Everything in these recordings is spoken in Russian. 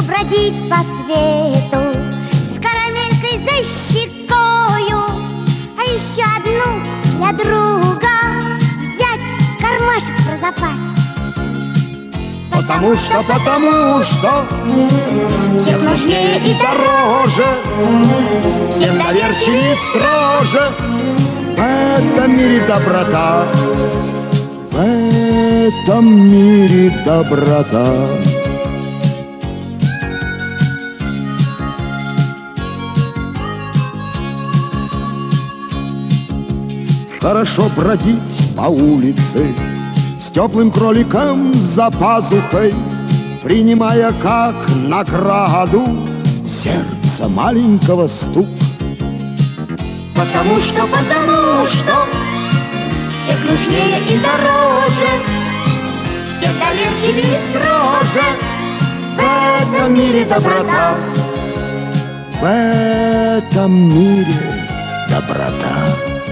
бродить по свету с карамелькой за щекою, а еще одну для друга взять в кармашек про запас. Потому что всех нужнее и дороже, всех доверчивее и строже. В этом мире доброта, в этом мире доброта. Хорошо бродить по улице с теплым кроликом за пазухой, принимая как награду сердце маленького стук. Потому что всех нужнее и дороже, всех доверчивее и строже. В этом мире доброта, в этом мире доброта.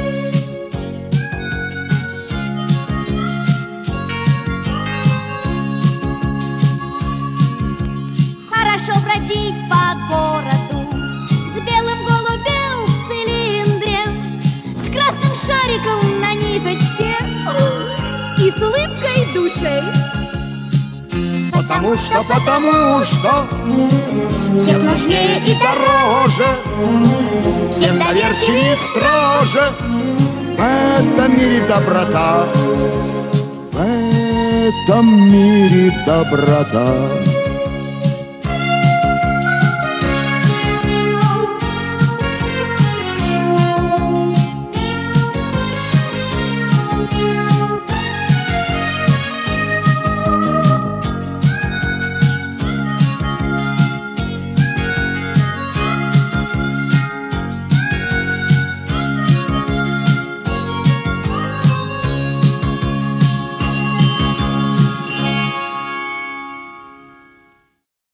Хорошо бродить по городу с белым голубем в цилиндре, с красным шариком на ниточке и с улыбкой души. Потому что всех нужнее и дороже, всех доверчивее и строже. В этом мире доброта, в этом мире доброта.